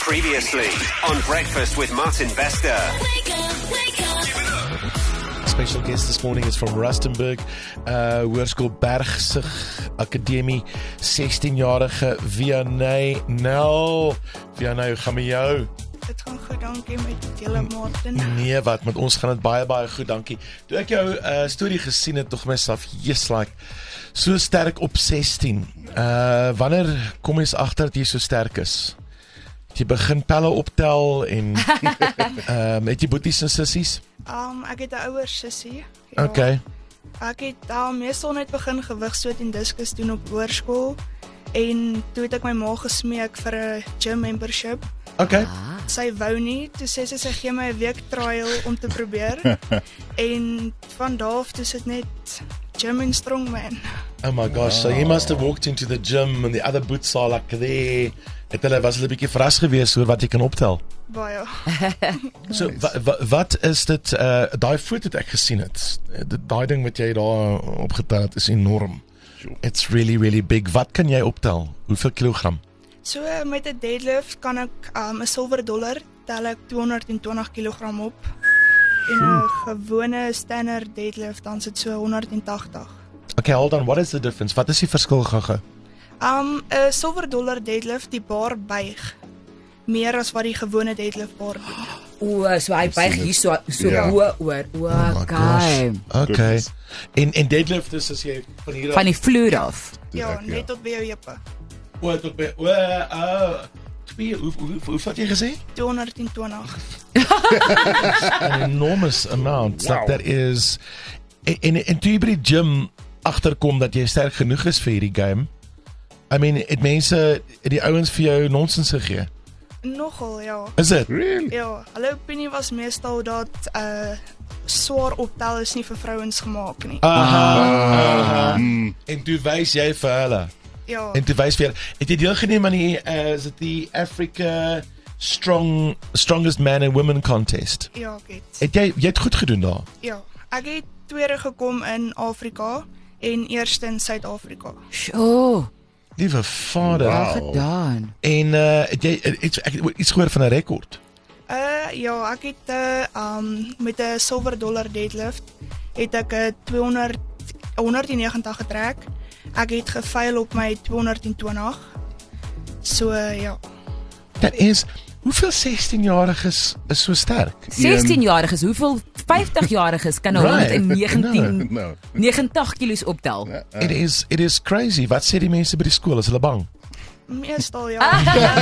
Previously on Breakfast with Martin Bester. Special guest this morning is from Rustenburg, Hoërskool Bergsig Akademie, 16-jarige Vianney Nel. Vianney, hoe gaan met jou? Dit gaan goed, dankie met julle Martin. Nee, wat, met ons gaan het baie goed, dankie. Toe ek jou story gesien het, tog myself, so sterk op 16. Wanneer kom jy agter dat jy so sterk is? Jy begin pelle optel en het jy boeties en sissies? Ek het 'n ouer sussie. Ja. Okay. Ek het meestal net begin gewigstoot en diskus doen op hoërskool en toe het ek my ma gesmeek vir 'n gym membership. Okay. Sy wou nie, toe sê sy gee my 'n week trial om te probeer. En van daar af toe sit net gym en strongman. Oh my gosh, so you must have walked into the gym and the other boots are like there. Was hulle 'n bietjie verras gewees oor wat jy kan optel? Baie. So, wat is dit, daai foto wat ek gesien het, daai ding wat jy daar opgetel het, is enorm. It's really big. Wat kan jy optel? Hoeveel kilogram? So, met 'n deadlift kan ek 'n silwer dollar tel ek 220 kilogram op. En 'n gewone standard deadlift dan sit so 180. Okay, hold on, what is the difference? Wat is die verskil gaga? 'n silwer dollar deadlift, die bar buig meer as wat die gewone deadlift bar doen. So hy buig hier so hoog oor. Okay. En deadlift is as jy van hier af van die vloer af. Ja, net tot by jou heupe. Tot by hoe wat jy gesê? 220. An enormous amount. Wow. That is en toe jy by die gym agterkom dat jy sterk genoeg is vir hierdie game. I mean, het mense, die ouens vir jou nonsens gegee? Nogal, ja. Is dit? Really? Ja, hulle opinie was meestal dat swaar optel is nie vir vrouens gemaak nie. En toe wys jy vir hulle? Ja. En toe wys vir hulle, het jy deelgeneem aan die, is dit die Africa Strongest Man and Women Contest? Ja, ek het. Jy het goed gedoen daar? Ja, ek het tweede gekom in Afrika en eerste in Suid-Afrika. Sjoe. Liewe vader. Wow. Gedaan. En het jy iets gehoor van 'n rekord? Ja, ek het met 'n silwer dollar deadlift het ek 190 getrek. Ek het gefail op my 220. So ja. Dat is hoeveel 16-jariges is so sterk? 16-jariges, hoeveel 50-jariges kan 119 No. 90 kilos optel? It is crazy. Wat sê die mense by die skool? Is hulle bang? Meestal ja.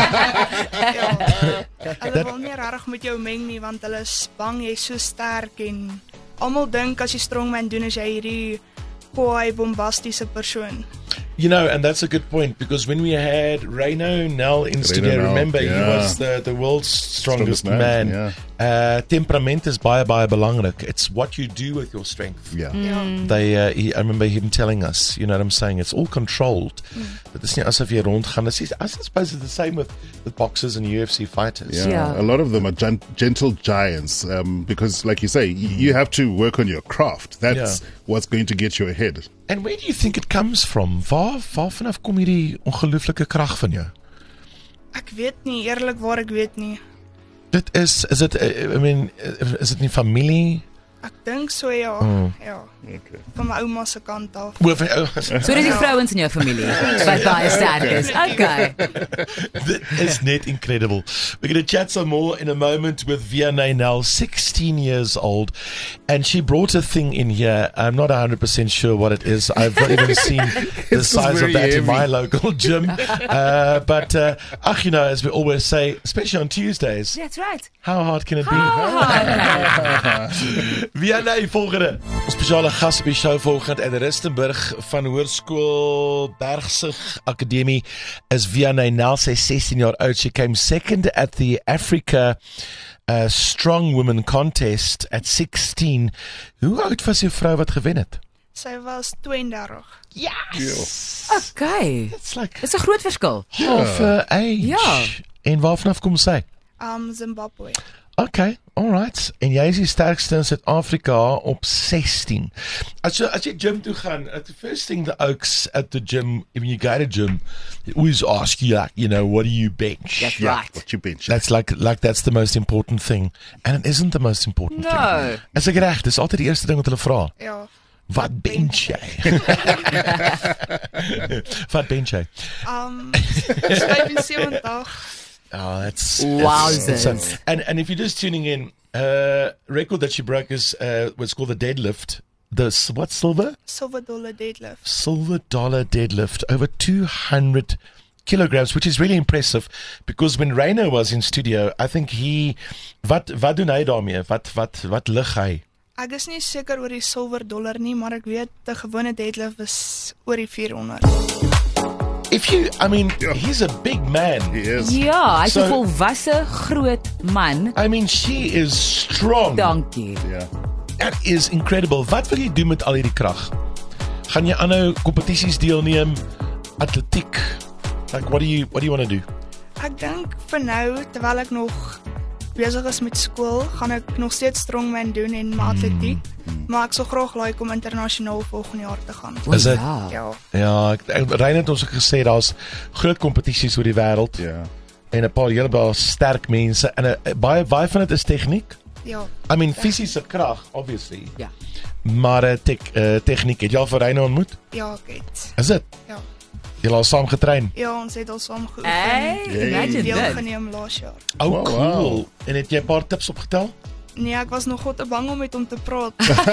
Hulle wil nie regtig met jou meng nie want hulle is bang jy's so sterk en almal dink as jy strongman doen as jy hierdie coy bombastiese persoon. You know, and that's a good point because when we had Reino Nel in studio, remember he was the world's strongest man. Yeah. Temperament is baie belangrik. It's what you do with your strength. Yeah. I remember him telling us, you know what I'm saying, it's all controlled. Dit is nie asof jy rondgaan. I suppose it's the same with boxers and UFC fighters. Yeah. A lot of them are gentle giants because like you say, you have to work on your craft. That's what's going to get you ahead. And where do you think it comes from? Waar vanaf kom hierdie ongelooflike krag van jou? Ek weet nie, eerlikwaar ek weet nie. Dit is dit, I mean, is dit nie familie? Ek dink so ja. Ja. Okay. Van my ouma se kant af. So dis die vrouens in jou familie wat baie sterk is. Okay. That is net incredible. We're going to chat some more in a moment with Vianney Nel, 16 years old, and she brought a thing in here. I'm not 100% sure what it is. I've not even seen the size of that in my local gym. But you know, as we always say, especially on Tuesdays, That's right. How hard can it be? Vianney, volgende. Ons spesiale gas op die show volgende in Rustenburg van Hoërskool Bergsig Akademie is Vianney Nel. Sy 16 jaar oud. She came second at the Africa Strong Women Contest at 16. Hoe oud was die vrou wat gewen het? Sy was 32. Yes! Okay. It's 'n groot verskil. Half age. Ja. En waarvan af kom sy? Zimbabwe. Okay, alright. En jy is die sterkste in Suid-Afrika op 16. As jy gym toe gaan, the first thing the oaks at the gym, when you go to gym, they always ask you, like, what do you bench? That's Yeah, right. what you bench. That's like that's the most important thing. And it isn't the most important thing. No. Is ek reg? Dis altyd die eerste ding wat hulle vra. Ja. Wat bench jy? Wat bench jy? 75. Oh, that's Wowzers. and if you're just tuning in, record that she broke is what's called the deadlift. What silver? Silver dollar deadlift. Silver dollar deadlift over 200 kilograms, which is really impressive because when Reino was in studio, I think wat doen hy daarmee? Wat lig hy? Ek is nie seker oor die silver dollar nie, maar ek weet 'n gewone deadlift is oor die 400. He's a big man. He is. Ja, hy's 'n So- volwasse groot man. She is strong. Dankie. Yeah. That is incredible. Wat wil jy doen met al hierdie krag? Gaan jy aanhou kompetisies deelneem? Atletiek? Like what do you want to do? Ek dink vir nou, terwyl ek nog besig is met skool, gaan ek nog steeds strongman doen en my atletiek, maar ek sou graag like om internasionaal volgende jaar te gaan. Is dit? Ja. Ja. Ja, Rein het ons ook gesê daar's groot kompetisies oor die wêreld Yeah. en 'n paar hele baie sterk mense en baie van dit is tegniek. Ja. Fisiese krag obviously. Ja. Maar tegniek. Het jy al vir Rein ontmoet? Ja, ek het. Is dit? Ja. Julle al saam getrain? Ja, ons het al saam geoefen. Hey, imagine that. Deelgeneem laas jaar. Oh, Wow, cool. wow. En het jy 'n paar tips opgetel? Nee, ek was nog te bang om met hom te praat.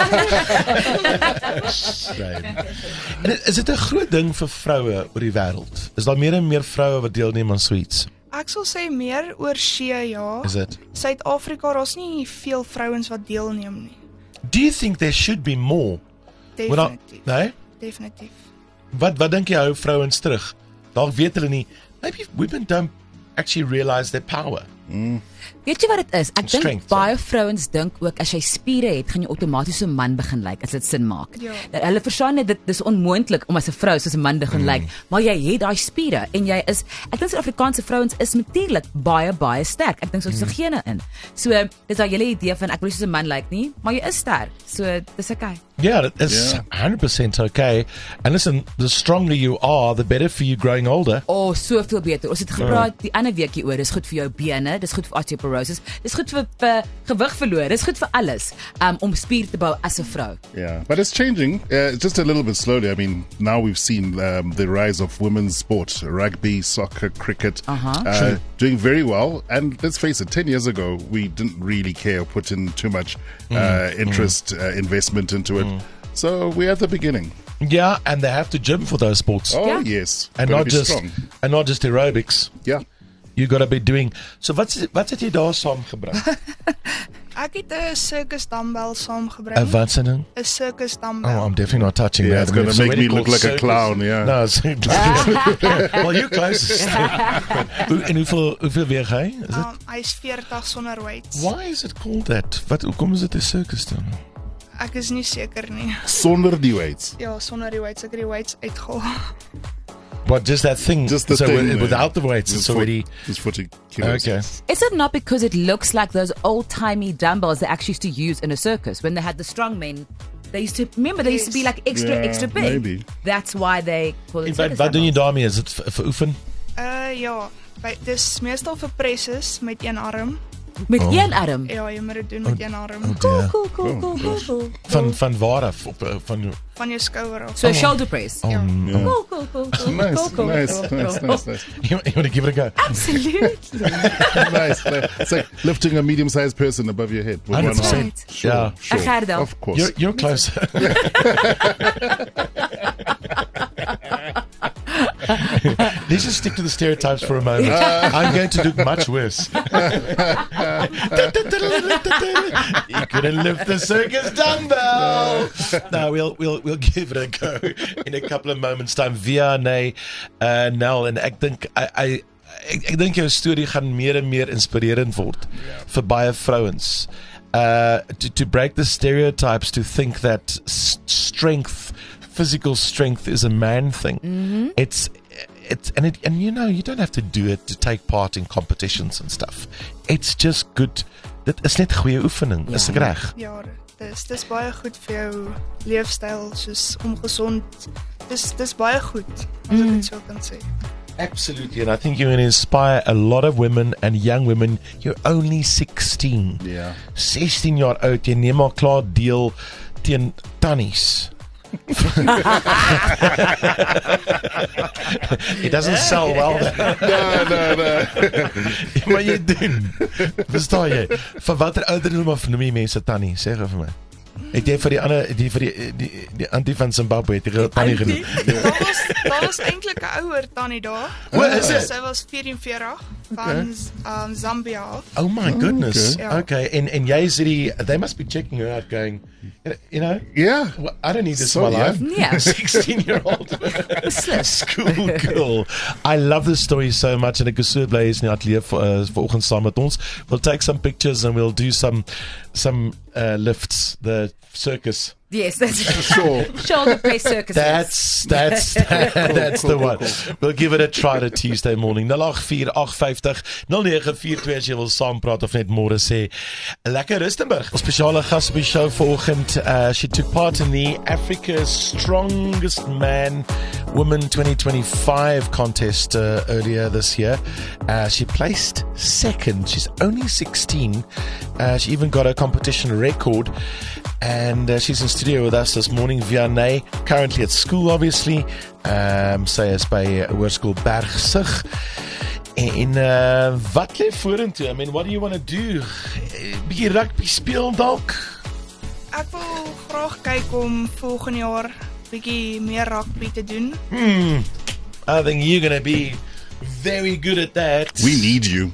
En is dit 'n groot ding vir vroue oor die wêreld? Is daar meer en meer vroue wat deelneem aan so iets? Ek sal sê meer oor see, ja. Is dit? Suid-Afrika, daar's nie veel vrouens wat deelneem nie. Do you think there should be more? Definitief. Nee? Definitief. Wat dink jy hou vrouens terug? Dalk weet hulle nie. Maybe women don't actually realize their power. Weet jy wat dit is? Ek dink Strength, baie vrouens dink ook as jy spiere het, gaan jy outomaties so 'n man begin lyk as dit sin maak. Ja. Dat hulle verstaan net dit is onmoontlik om as 'n vrou soos 'n man te begin lyk, maar jy het daai spiere en jy is ek dink Suid-Afrikaanse vrouens is natuurlik baie sterk. Ek dink soos se gene in. So dis daai hele idee van ek wil nie soos 'n man lyk nie, maar jy is sterk. So dis okay. Yeah, that's 100% okay. And listen, the stronger you are, the better for you growing older. Soveel beter. Ons het gepraat die ander weekie oor, dis goed vir jou bene, dis goed vir osteoporosis, dis goed vir gewig verloor, dis goed vir alles, om spier te bou as 'n vrou. Yeah, but it's changing just a little bit slowly. I mean, now we've seen the rise of women's sport, rugby, soccer, cricket, doing very well. And let's face it, 10 years ago, we didn't really care or put in too much interest, investment into it. So we're at the beginning. Yeah, and they have to gym for those sports. Oh, Yeah. yes. And Gotta not be just strong. aerobics. Yeah. You got to be doing. So wat het jy daar saamgebring? Ek het 'n circus dumbbell saamgebring. 'n Wat se ding? 'n circus dumbbell. Oh, I'm definitely not touching Yeah, that. it's gonna It's make already me look called like a circus. clown, yeah. No, it's well, you're closest. En hoeveel weeg hy? Is it? Hy is 40 sonder weights. Why is it called that? Hoekom is dit 'n circus dan? Ek is nie seker nie. Sonder die weights. Ja, sonder die weights, ek het die weights uitgehaal. What, just that thing? Just the so thing. without the weights, it's already... Just 40 kilos. Okay. Is it not because it looks like those old-timey dumbbells they actually used to use in a circus when they had the strong men? They used to used to be like extra big. maybe. That's why they call it En circus wat doen jy dumbbells. daarmee? Is dit vir oefen? Ja, dis meestal vir presses met een arm. Met een arm. Ja, jy moet dit doen met een arm. Ja. Cool. Van waar af? Van Van jou skouer af. So a shoulder press. Ja. Cool. Nice. You want to give it a go? Absolutely. Nice. It's like lifting a medium-sized person above your head with one 100%. hand. Yeah. Sure. Ek gerdel. Of course. You're close. Let's just stick to the stereotypes for a moment. I'm going to do much worse. You couldn't lift the circus dumbbell. No, we'll give it a go in a couple of moments' time. Via Nel, en ek dink ek dink jou storie gaan meer en meer inspirerend word vir baie vrouens. To break the stereotypes, to think that physical strength is a man thing. And you know, you don't have to do it to take part in competitions and stuff. It's just good dit is net goeie oefening, is ek reg? Ja, dis baie goed vir jou leefstyl, soos om gesond. Dis baie goed, as ek dit so kan sê. Absolutely, and I think you're going to inspire a lot of women and young women. You're only 16. Yeah. 16 jaar oud, jy neem al klaar deel teen tannies. It doesn't sell well. No. Maar jy doen. Verstaan jy? Van watter ouderdom of noem jy mense tannie? Sê gou vir my. Het jy vir die ander die antie van Zimbabwe het jy tannie genoem? Daar was eintlik 'n ouer tannie daar. Wat is dit? Sy was 44 van Zambia af. Oh my goodness. Okay. Okay. En jy is they must be checking her out going, you know, Yeah. well, I don't need this So in my life. Yeah. 16-year-old school girl. I love this story so much and ek is so bly is in die ateljee vanoggend saam met ons. We'll take some pictures and we'll do some lifts, the circus. Yes, that's Sure. shoulder press circuses. That's the one. We'll give it a try to Tuesday morning. 084-850-0942 as jy wil saampraat of net môre sê. Lekker Rustenburg. Ons spesiale gas op die show vanoggend. She took part in the Africa's Strongest Man Woman 2025 contest earlier this year. She placed second. She's only 16. She even got a competition record. And she's in studio with us this morning, Vianney, currently at school, obviously. Sy is by Hoërskool Bergsig. En wat lê vorentoe? I mean, what do you want to do? Bietjie rugby speel dalk? Ek wil graag kyk om volgende jaar bietjie meer rugby te doen. I think you're going to be very good at that. We need you.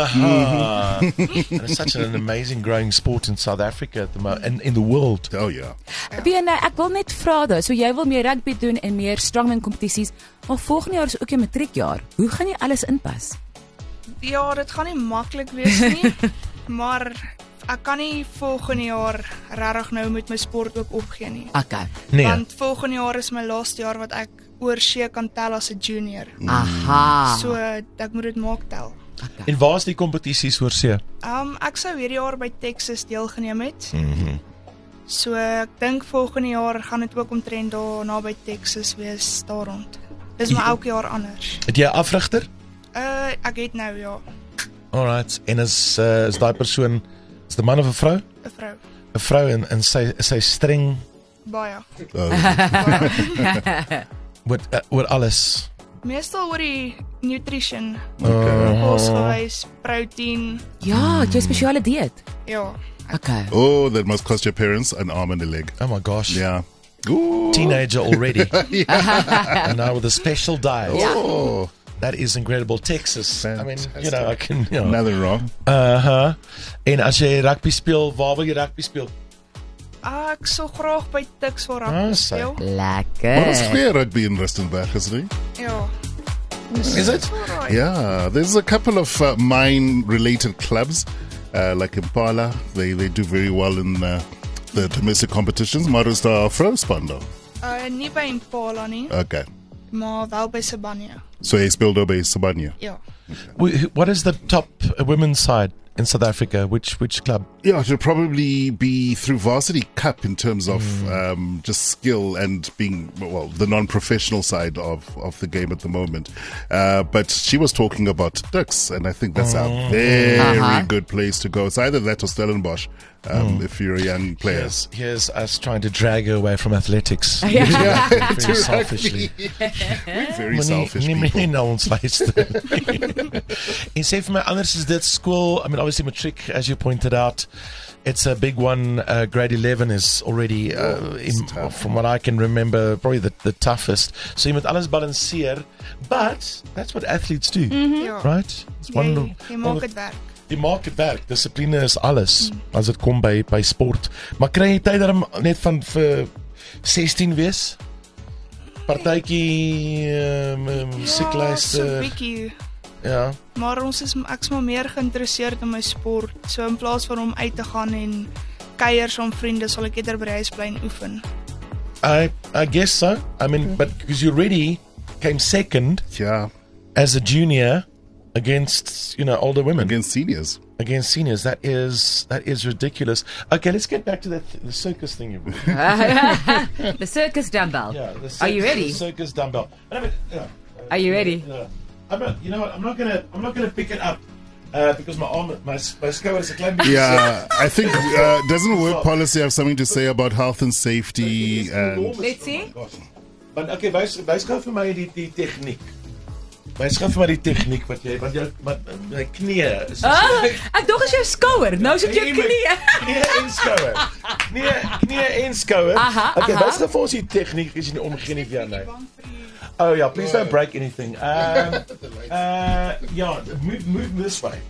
And it's such an amazing growing sport in South Africa at the moment, and in the world. Oh, yeah. Ek wil net vra daar, so jy wil meer rugby doen en meer strongman kompetisies, maar volgende jaar is ook 'n matriekjaar. Hoe gaan jy alles inpas? Ja, dit gaan nie maklik wees nie, maar ek kan nie volgende jaar regtig nou met my sport ook opgee nie. Okay. Nee. Want volgende jaar is my laaste jaar wat ek oorsee kan tel as 'n junior. Aha. So ek moet dit maak tel. En waar is die kompetisies oor see? Ek sou hierdie jaar by Texas deelgeneem het. So ek dink volgende jaar gaan dit ook omtrent daar naby Texas wees daar rond. Dis maar elke jaar anders. Het jy 'n afrigter? Ek het nou ja, Alright. En is daai persoon, is die man of 'n vrou? 'n vrou. 'n Vrou en sy streng Baie. oor alles. Meestal oor die nutrition. Okay. Kosgewys, proteïen. Ja, jy spesiale dieet. Ja. Okay. Oh, that must cost your parents an arm and a leg. Oh my gosh. Yeah. Ooh. Teenager already. And now with a special diet. Oh, That is incredible. Texas. I mean, you know, I can, you know. nothing wrong. En as jy rugby speel, waar wil jy rugby speel? Ek sou graag by Tuks vir Ah, rugby sy. speel. What is Lekker. clear rugby in Rustenburg, isn't it? Ja. Is it? Alright. Yeah, there's a couple of mine-related clubs, like Impala. They do very well in the domestic competitions. Maar is daar vrouenspan dan? Nie by Impala nie, Okay. maar wel by Sibanye. So jy speel daar by Sibanye? Ja. What is the top women's side in South Africa? Which club? Yeah, it should probably be through Varsity Cup in terms of just skill and being, well, the non-professional side of the game at the moment. But she was talking about Ducks, and I think that's a very good place to go. It's either that or Stellenbosch, if you're a young player. Here's us trying to drag her away from athletics. Very selfishly. Very selfish people. Nie na ons luister. En sê vir my, anders is dit school, I mean, obviously matric, as you pointed out, it's a big one. Grade 11 is already, from what I can remember, probably the toughest. So you moet alles balanceer, but that's what athletes do, Ja. right? It's Jy maak dit werk. Die maak dit werk. Dissipline is alles as dit kom by sport. Maar kry jy tyd daarom net van vir 16 wees? Partytjie Ja, so musiekluister. bietjie. Ja. Maar ek's maar meer geïnteresseerd in my sport. So in plaas van om uit te gaan en kuiers om vriende, sal ek eerder by die huis bly en oefen. I guess so. I mean, but because you already came second Yeah. as a junior against older women, Against seniors. against seniors. That is ridiculous. Okay, let's get back to the circus thing you brought. The circus dumbbell. Yeah, the circus, Are you ready? The circus dumbbell. And I mean, Are you ready? I'm not. You know what? I'm not gonna pick it up because my arm, my skull is a climbing. Yeah, I think doesn't work policy have something to say about health and safety and Let's see. Maar okay, wys gou vir my die tegniek. Wys gou vir my die tegniek wat jy want my knie is. Ek dink is jou skouer. Nou is dit jou knie. Knie en skouer. Knie en skouer. Aha, Okay, aha. wys gou vir ons die tegniek as jy nie omgee nie vir my. Oh yeah, please don't break anything. Yeah, move this way.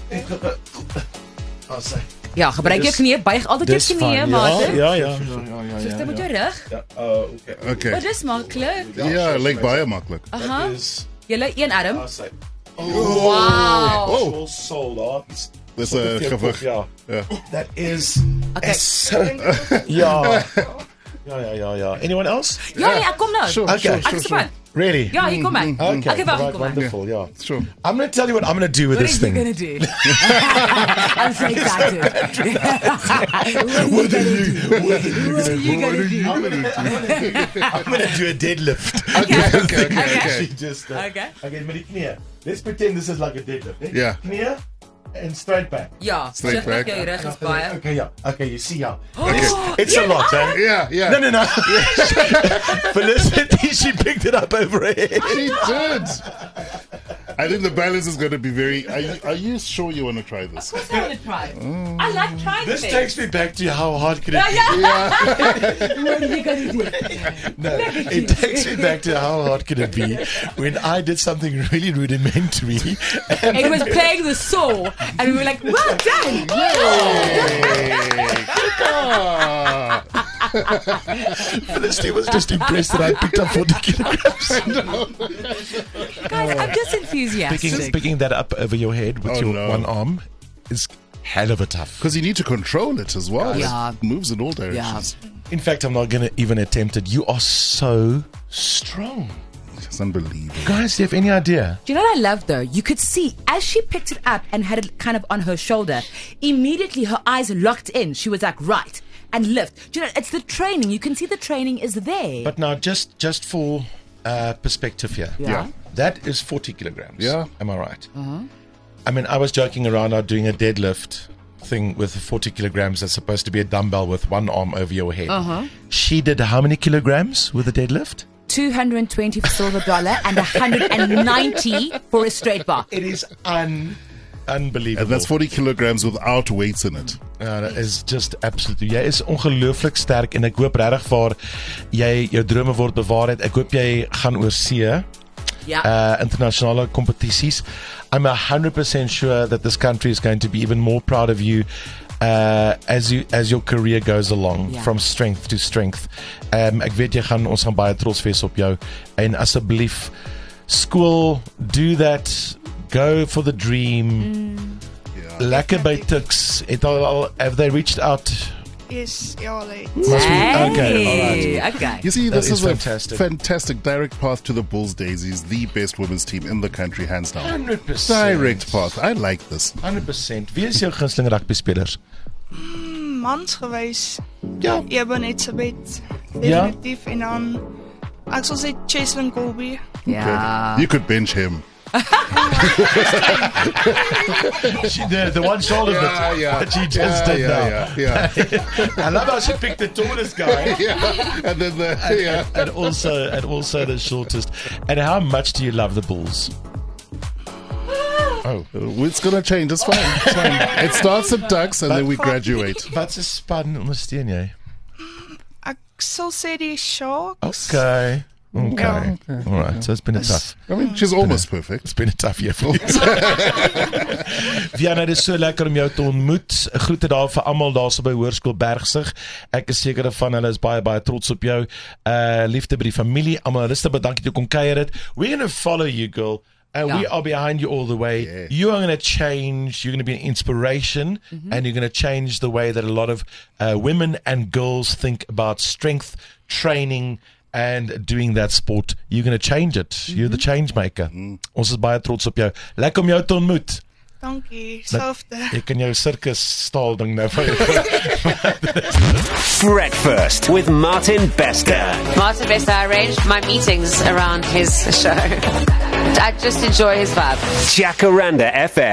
Oh, sorry. Ja, gebruik jou knie, buig altyd jou Dis knie, fine. mate. Ja. Sit met jou rug. Okay. okay. Wat is maklik? Ja, lyk baie maklik. Aha. Is Julle een arm. say. Wow. Oh, soul. Dis 'n gewig. Ja. Ja. That is Okay. Ja. Anyone else? Ja, nee, ek kom nou. Sure, Okay. sure, Ek sure, is sure. van. Really? Ja, hier kom ek. Okay. Okay, wag, right, kom ek. wonderful. Yeah. Sure. I'm going to tell you what I'm going to do with What this are you thing. gonna do? I'm so excited. What are you What are you gonna do? I'm going to do a deadlift. Okay. Actually, just Okay. Okay, met die knie. Let's pretend this is like a deadlift. Eh? Yeah. Knie and straight back. Ja, Straight terug back. jou rug is baie. Okay, yeah. Okay, you see, yeah. It's a lot, eh? Yeah. No. Felicity, she picked it up over her head. She did. I think the balance is going to be very. Are you sure you want to try this? Of course I want to try. I like trying This things. takes me back to how hard could it be? What are you gonna do? No, it takes me back to how hard could it be when I did something really rudimentary. And It was playing the saw, and we were like, well done. Felicity was just impressed that I picked up 40 kilograms. Guys, I'm just enthusiastic. Picking that up over your head with Oh, your no. one arm is hell of a tough. Because you need to control it as well. Yeah. It moves in all directions. In fact, I'm not going to even attempt it. You are so strong. It's unbelievable. Guys, do you have any idea? Do you know what I love though? You could see as she picked it up and had it kind of on her shoulder, immediately her eyes locked in. She was like, right, and lift. Do you know, it's the training. You can see the training is there. But now, just for perspective here. Yeah. That is 40 kilograms. Yeah. Am I right? I mean, I was joking around out doing a deadlift thing with 40 kilograms that's supposed to be a dumbbell with one arm over your head. She did how many kilograms with a deadlift? 220 for silver dollar and 190 for a straight bar. It is unbelievable. And that's 40 kilograms without weights in it. Ja, dat is just absolutely. Jy is ongelooflik sterk en ek hoop regtig vir jy jou drome word bewaarheid. Ek hoop jy gaan oor see. Yeah. Internationale competities. I'm 100% sure that this country is going to be even more proud of you as your career goes along, Yeah. from strength to strength. Ek weet ons gaan baie trots wees op jou en asseblief skool, do that, go for the dream. Lekker by Tuks. Have they reached out? Yes, ja, like. Must we? Okay, all Hey, right. okay. You see, this That is is a fantastic. fantastic direct path to the Bulls Daisies, the best women's team in the country, hands down. 100%. Direct path. I like this. 100%. Wie is jou gunsteling rugby spelers? Mans gewys, Ja. Eben Etzebeth, Ja. definitief. En dan, ek sal sê Cheslin Colby. Yeah. You could bench him. The one shoulder that she just did now. Yeah. I love how she picked the tallest guy Yeah. And then and also the shortest. And how much do you love the Bulls? Oh. It's going to change. It's fine. It's fine. It starts at Ducks and then we graduate. Wat se span ondersteun jy? Ek sal sê die Sharks. Okay. Ja. All right. So it's been a tough. I mean, she's almost perfect. It's been a tough year for you. Viana, dit is so lekker om jou te ontmoet. Groete daar vir almal daarso by Hoërskool Bergsig. Ek is seker van hulle is baie trots op jou. Liefde by die familie. Almal rustig, dankie dat jy kom kuier het. We're going to follow you, girl. And we are behind you all the way. Yeah. You are going to change. You're going to be an inspiration. And you're going to change the way that a lot of women and girls think about strength, training, and doing that sport, you're going to change it. You're the change maker. Ons is baie trots op jou. Lekker om jou te ontmoet. Dankie, selfde. Ek kan jou circus staal ding nou vir Breakfast with Martin Bester. Martin Bester, I arranged my meetings around his show. I just enjoy his vibe. Jacaranda FM.